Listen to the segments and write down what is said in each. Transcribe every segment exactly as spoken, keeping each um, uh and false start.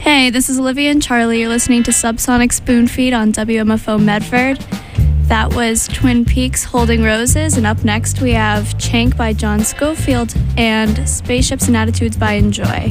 Hey, this is Olivia and Charlie. You're listening to Subsonic Spoonfeed on W M F O Medford. That was Twin Peaks Holding Roses, and up next we have Chank by John Scofield and Spaceships and Attitudes by Enjoy.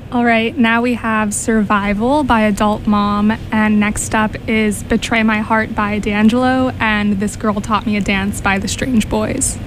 All right, now we have Survival by Adult Mom, and next up is Betray My Heart by D'Angelo, and This Girl Taught Me a Dance by The Strange Boys.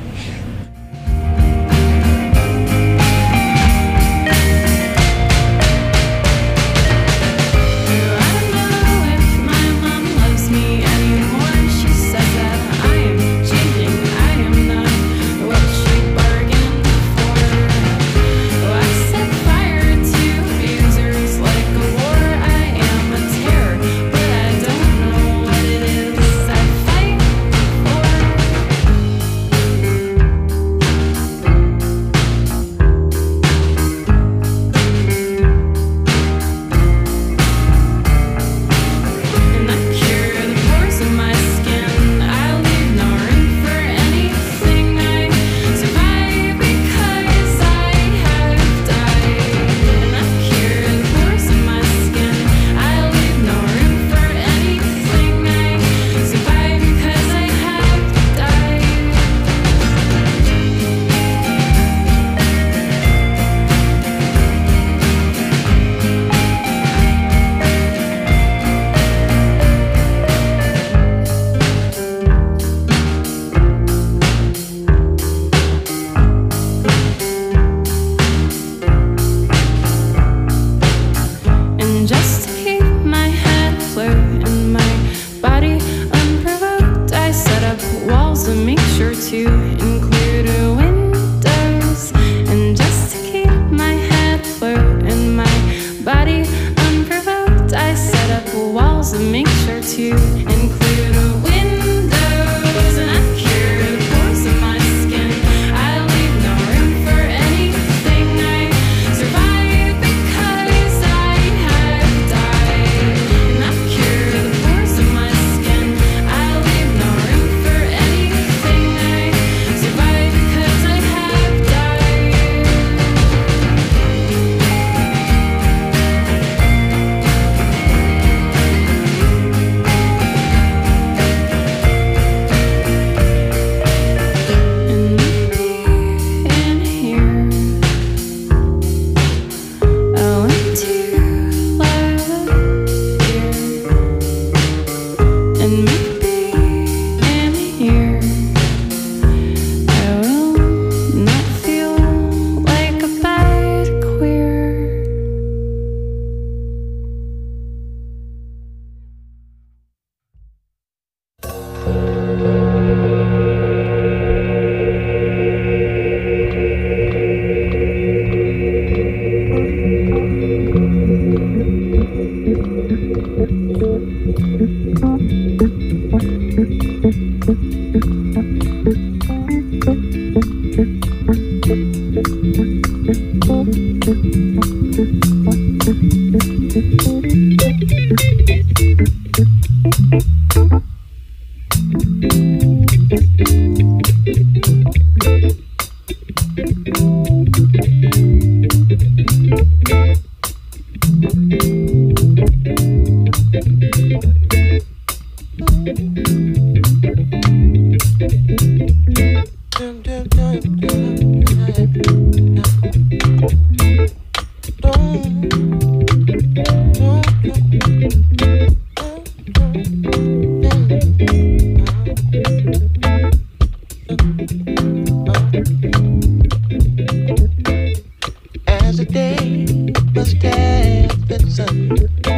As the day must have its sun,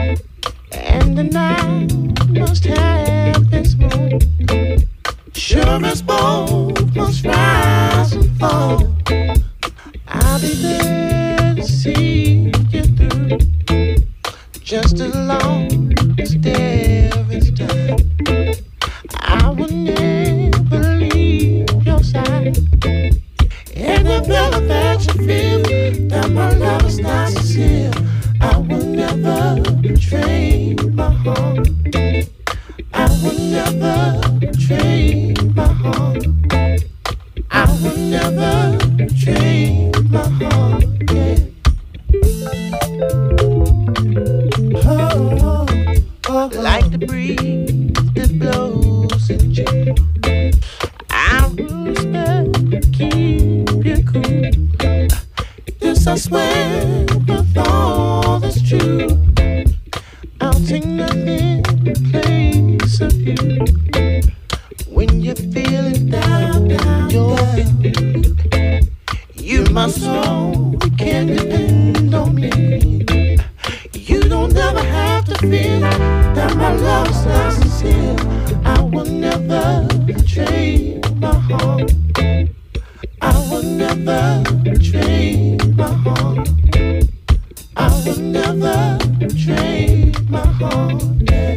and the night must have its moon, sure as both must rise and fall, I'll be there to see you through, just as long as there is time. I will never leave your side. And the feeling that you feel, that my love is not sincere, I will never betray my heart. I will never betray my heart. I will never betray my heart, yeah. Oh, oh, oh, like the breeze that blows in June, I will respect, keep you cool. This I swear with all you're feeling down, down, down. You my soul, you can depend on me. You don't never have to fear that my love's not sincere. I will never betray my heart. I will never betray my heart. I will never betray my heart. Yeah.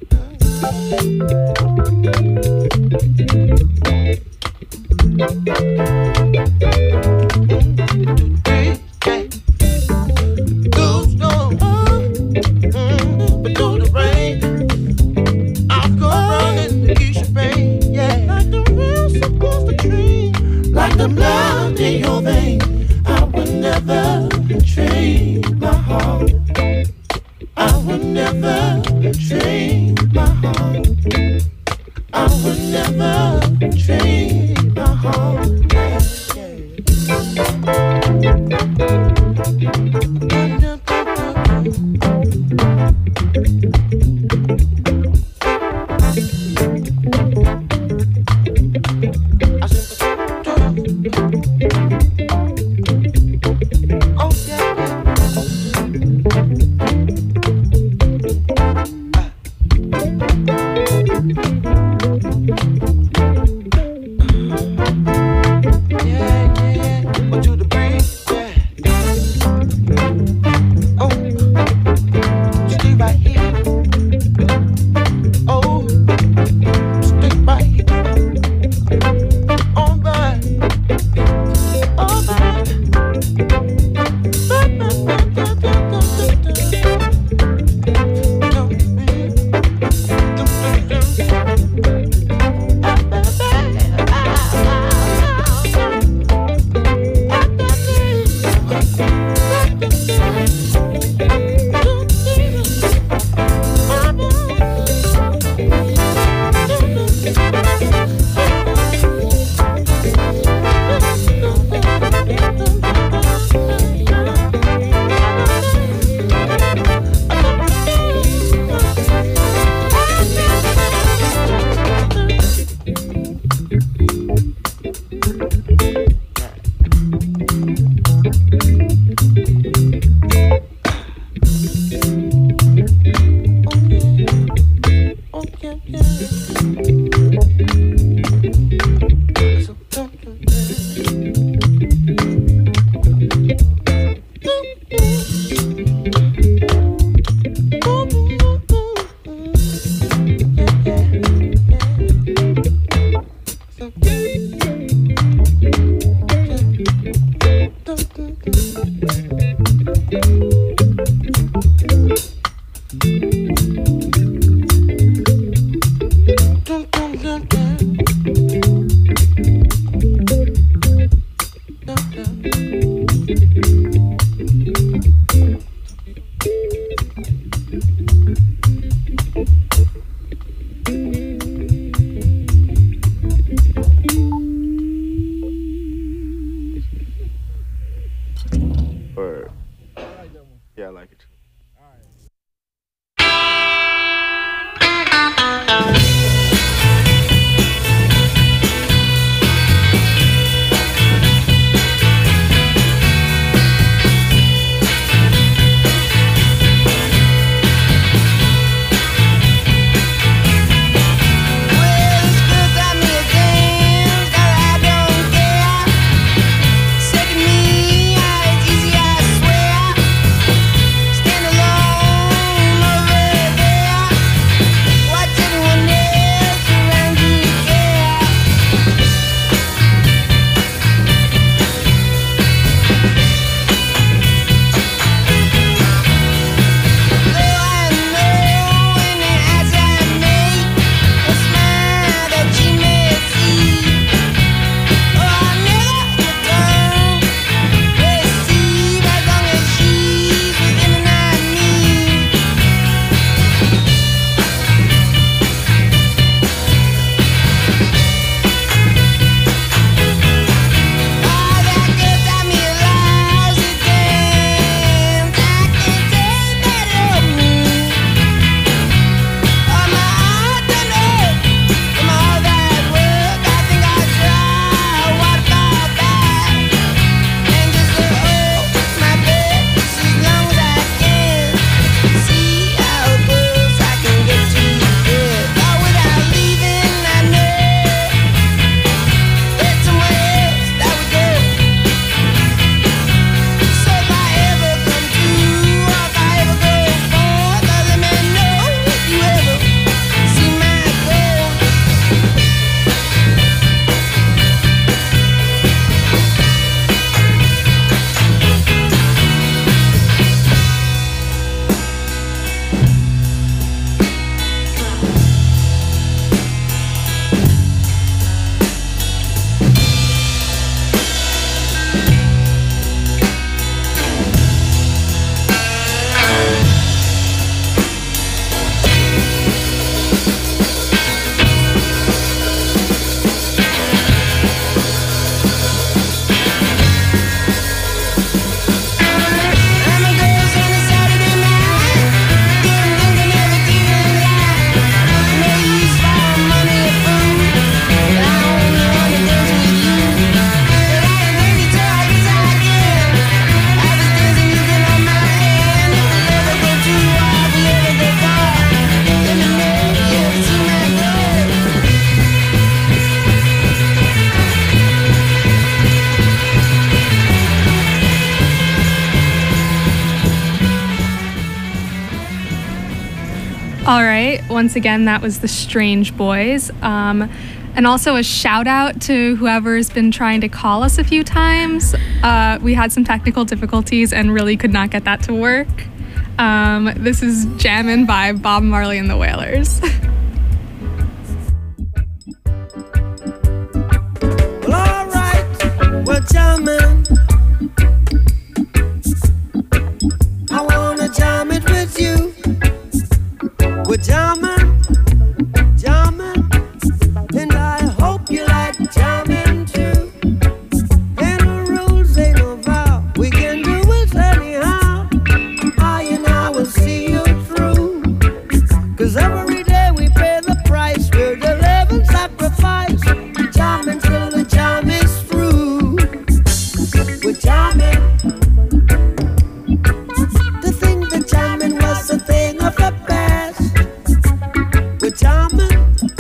Like the blood in your vein, I will never betray my heart. I will never betray my heart. I will never betray my heart. Come all that way. All right. Once again, that was the Strange Boys. Um, and also a shout out to whoever's been trying to call us a few times. Uh, we had some technical difficulties and really could not get that to work. Um, this is Jammin' by Bob Marley and the Wailers. Well, all right, we're jamming. I wanna jam it with you. We're jamming, jamming, and I hope you like jamming too. Ain't no rules, ain't no vow. We can do it anyhow. I and I will see you through. 'Cause every day we pay the price. We're the living sacrifice. Jamming till the jam is through. We're jamming. To think that jamming was a thing of the past. We're jamming,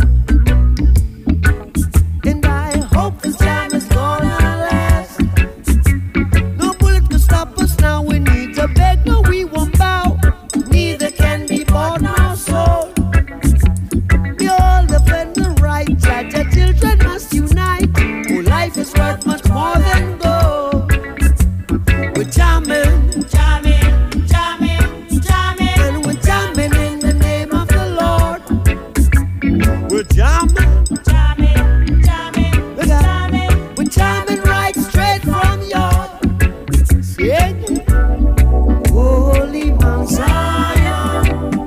and I hope this jam is gonna last. No bullet can stop us now. We need to beg, no, we won't bow. Neither can be bought nor sold. We all defend the right. Judge, our children must unite. Oh, life is worth much more than gold. We're jamming, jamming, jamming, jamming, and we're jamming in the name of the Lord. We're jamming, jamming, jamming, we're jamming, we're jamming right straight from your sing. Holy Mount Zion,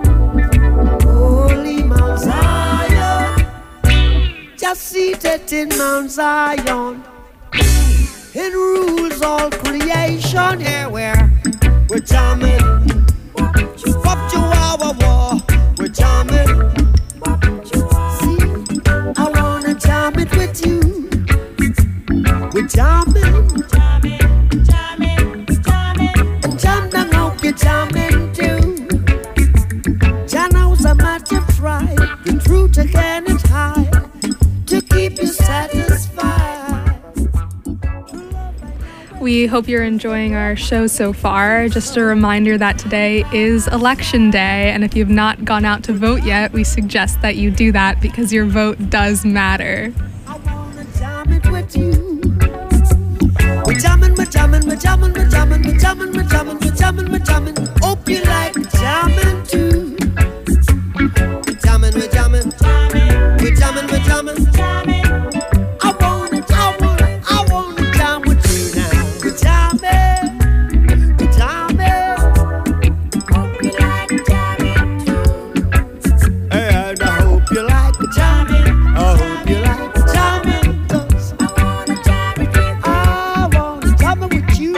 Holy Mount Zion, just seated in Mount Zion, it rules all creation. Here we're we're jamming, wop chihuahua war, we're jamming. See, I wanna jam it with you. We're jamming, jamming, jamming, jamming, and jam down, hope you're jamming too. Jano's a matter of pride, the truth again is high, to keep you satisfied. We hope you're enjoying our show so far. Just a reminder that today is Election Day, and if you've not gone out to vote yet, we suggest that you do that because your vote does matter. I wanna jam it with you. We're jamming, we're jamming, we're jamming, we're jamming, we're jamming, we're jamming, we're jamming, we're jamming. Hope you like jamming too. We're jamming, we're jamming, we're jamming, we're jamming, jamming. I wanna, I wanna, I wanna jam with you now. We're jamming, we're jamming. Hope you like jamming too. And I hope you like jamming. I hope you like jamming. 'Cause I wanna jam it with you. I wanna jam it with you.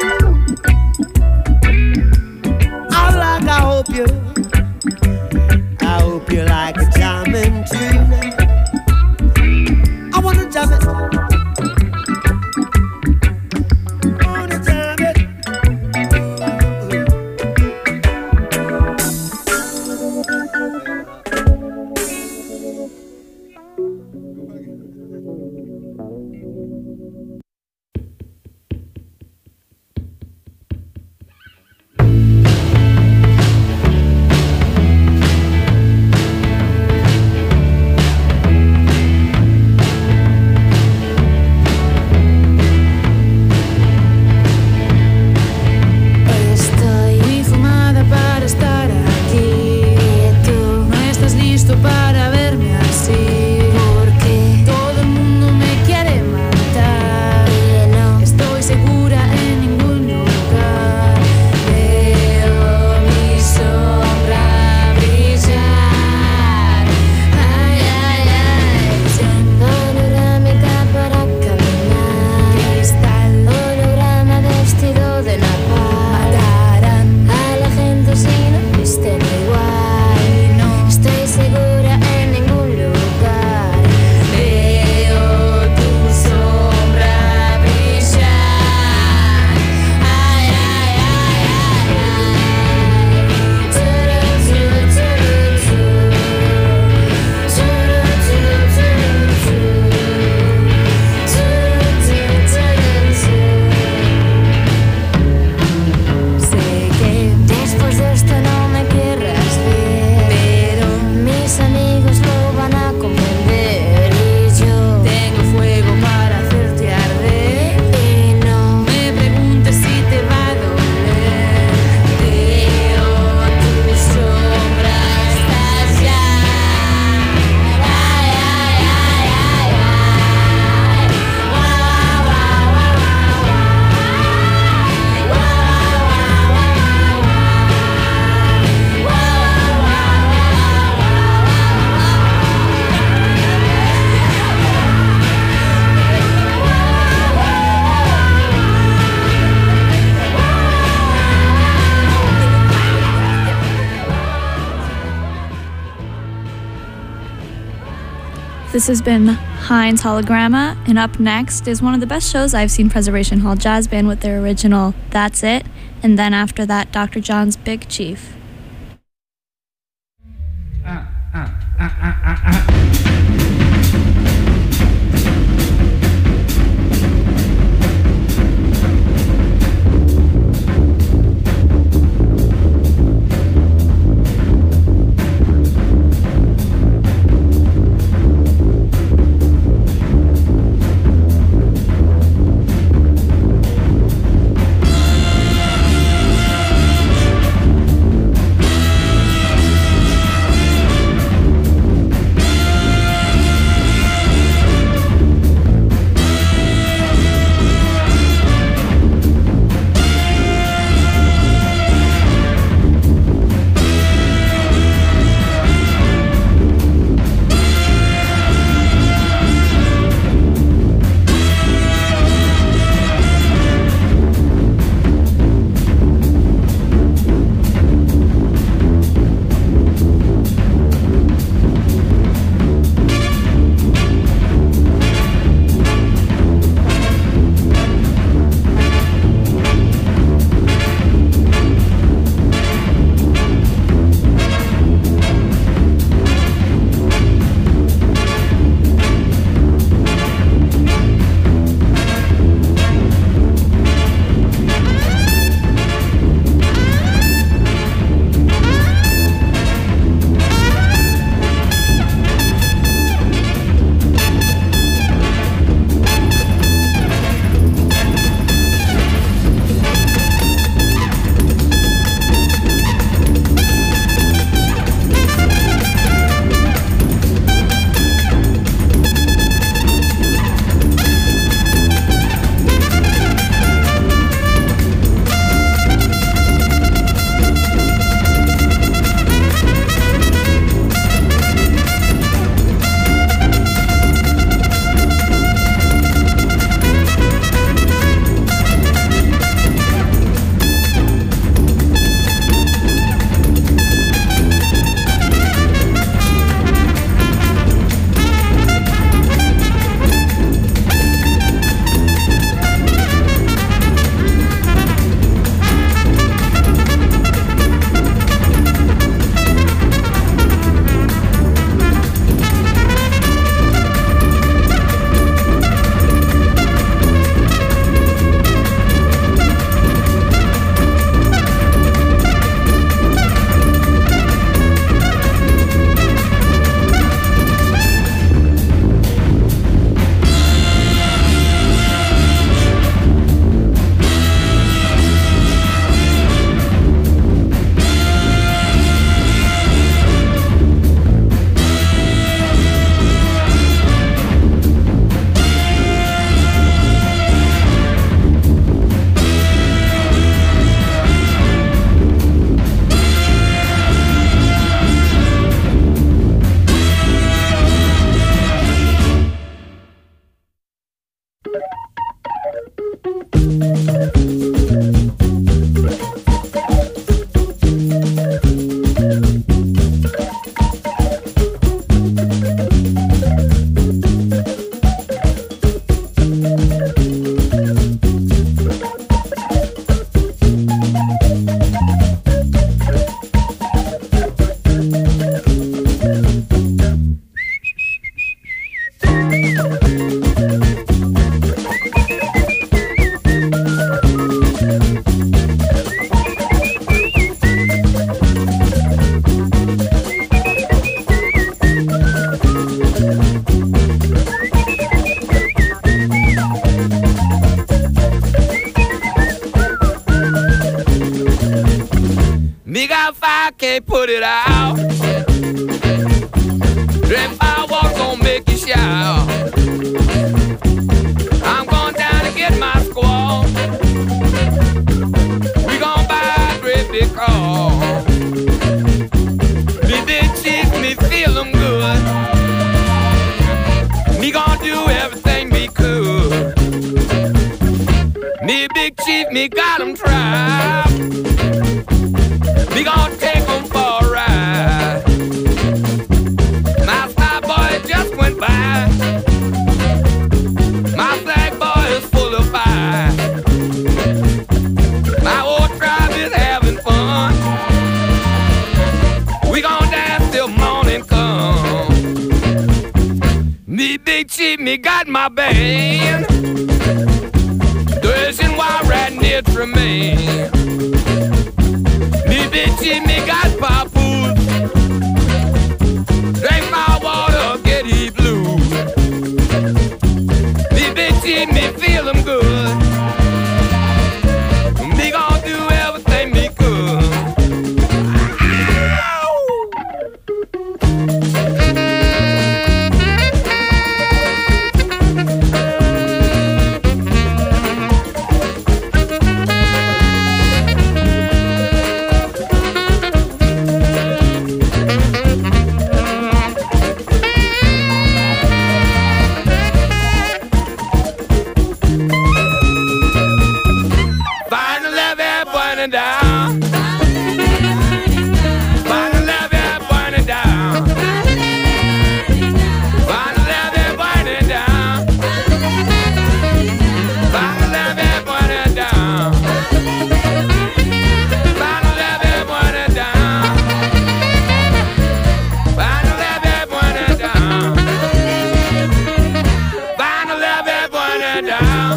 I like, I hope you, I hope you like jamming too. I wanna jam it. Wanna jam it. Estoy muy fumada para estar aquí. Tú no estás listo para verme así. Porque todo This has been Heinz Hologramma, and up next is one of the best shows I've seen, Preservation Hall Jazz Band with their original That's It, and then after that, Doctor John's Big Chief. Uh, uh, uh, uh, uh, uh. Can't put it out. If I walk, gon' make you shout. I'm going down to get my squaw. We gon' buy a great big car. Me big chief, me feel 'em good. Me gon' do everything we could. Me big chief, me got 'em trapped. We gon' take 'em for a ride. My star boy just went by. me got my band. Dressing wild rat knit from me. Me bitchy, me got papoose. Drink my water, get he blue. Me bitchy, me feel 'em good. Me gon' do everything me could. Down. Find a love that burning down. Find a love that burning down. Find a love that burning down. Find a love that burning down. Find a love that burning down. Find a love that burning down.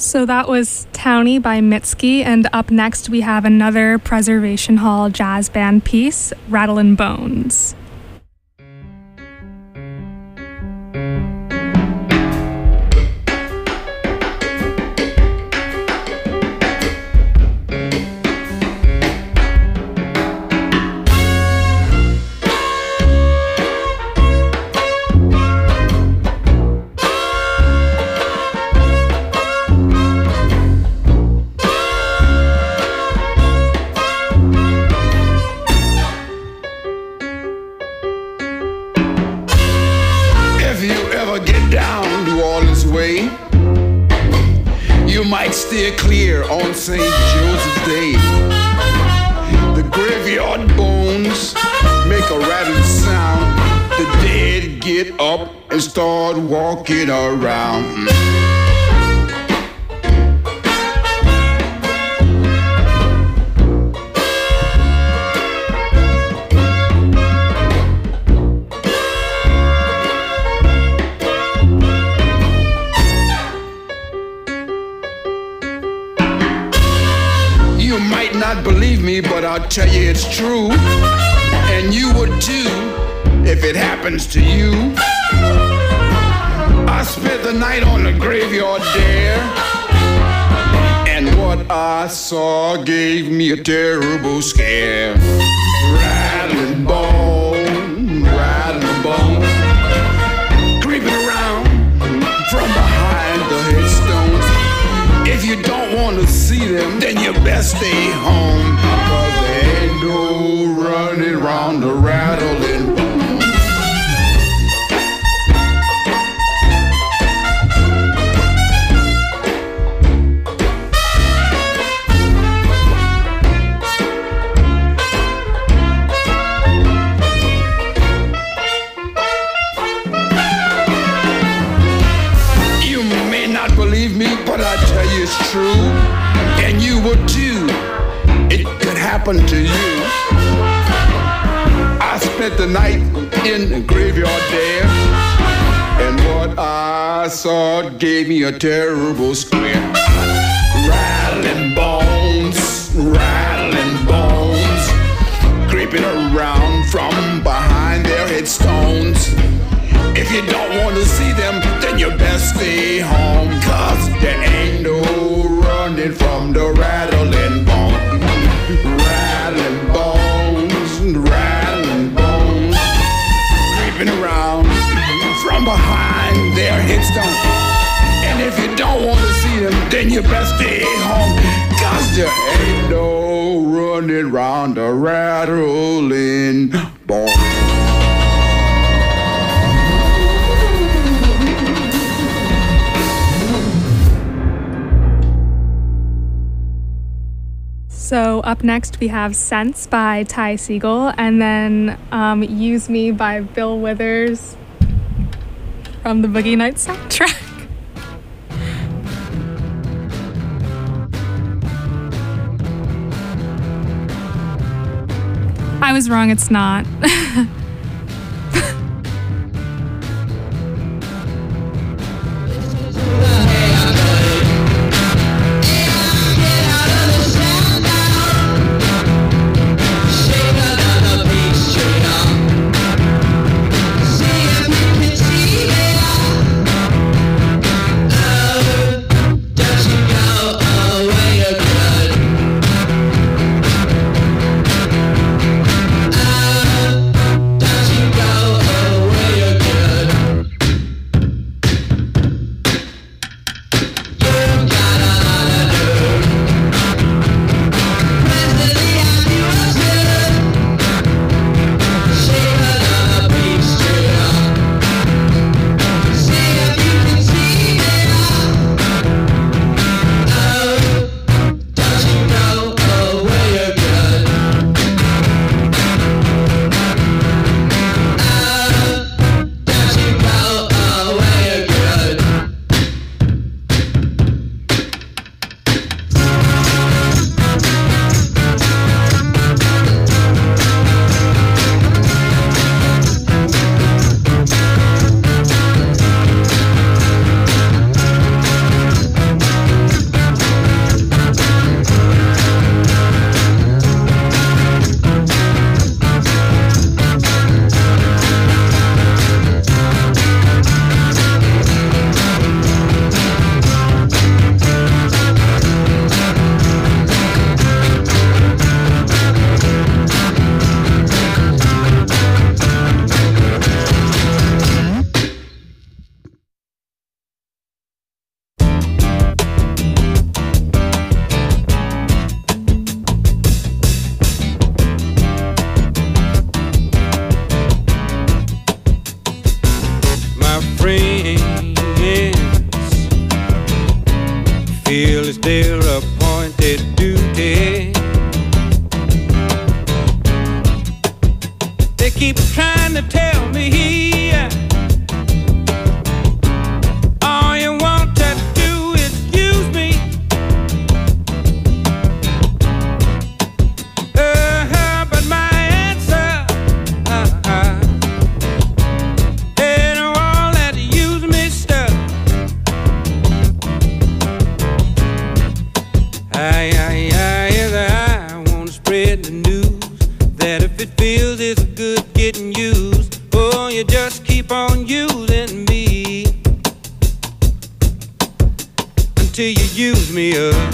So that was Townie by Mitski, and up next we have another Preservation Hall jazz band piece, Rattlin' Bones. Steer clear on Saint Joseph's Day. The graveyard bones make a rattling sound. The dead get up and start walking around. Not believe me, but I'll tell you it's true. And you would too if it happens to you. I spent the night on the graveyard there, and what I saw gave me a terrible scare. Rattling bone, rattling bone, creeping around from behind the headstones. If you don't want to see them, then you best stay home, 'cause there ain't no running around the rattling bone. You may not believe me, but I tell you it's true, and you would too. It could happen to you. I spent the night in the graveyard there, and what I saw gave me a terrible scare. Rattling bones, rattling bones, creeping around from behind their headstones. If you don't want to see them, then you best stay home, 'cause there ain't no running from the rattling bone. Rattling bones, rattling bones, creeping around from behind their headstone. And if you don't want to see them, then you best stay home, 'cause there ain't no running round the rattling bone. So up next we have Sense by Ty Segall, and then um, Use Me by Bill Withers from the Boogie Nights soundtrack. I was wrong, it's not. on using me until you use me up.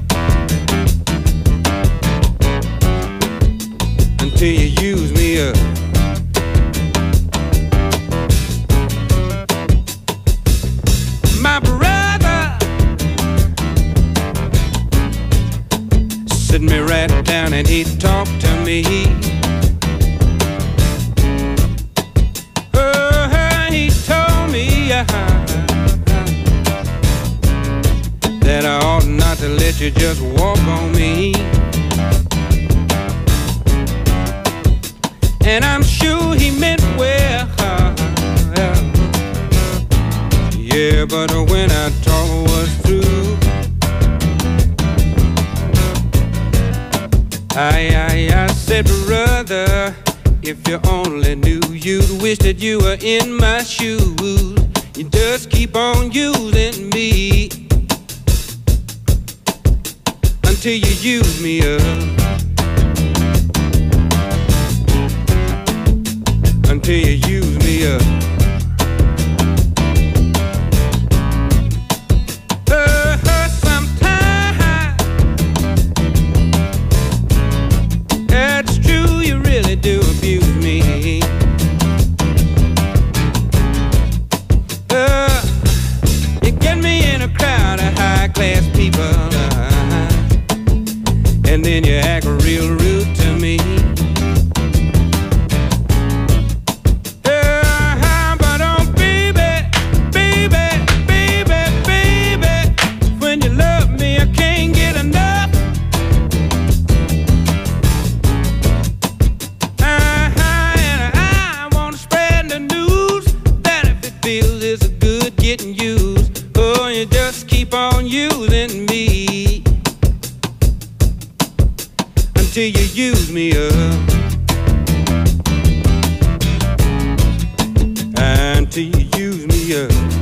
Until you use me up. My brother sit me right down and he talked to me. Oh, he told me uh, that I ought not to let you just walk on me. And I'm sure he meant well. Yeah, but when our talk was through, I, I, I said, brother, if you only knew, you'd wish that you were in my shoes. You just keep on using me until you use me up. Until you use me up. Uh, sometimes it's true, you really do abuse me. Uh, you get me in a crowd of high-class people, uh, and then you act real rude to me. Using me until you use me up, until you use me up.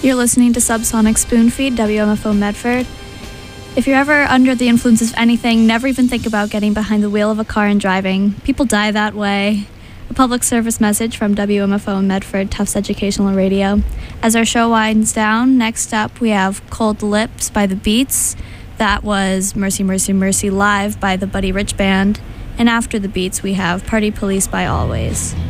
You're listening to Subsonic Spoonfeed, W M F O Medford. If you're ever under the influence of anything, never even think about getting behind the wheel of a car and driving. People die that way. A public service message from W M F O Medford, Tufts Educational Radio. As our show winds down, next up we have Cold Lips by The Beats. That was Mercy, Mercy, Mercy live by the Buddy Rich Band. And after The Beats, we have Party Police by Always.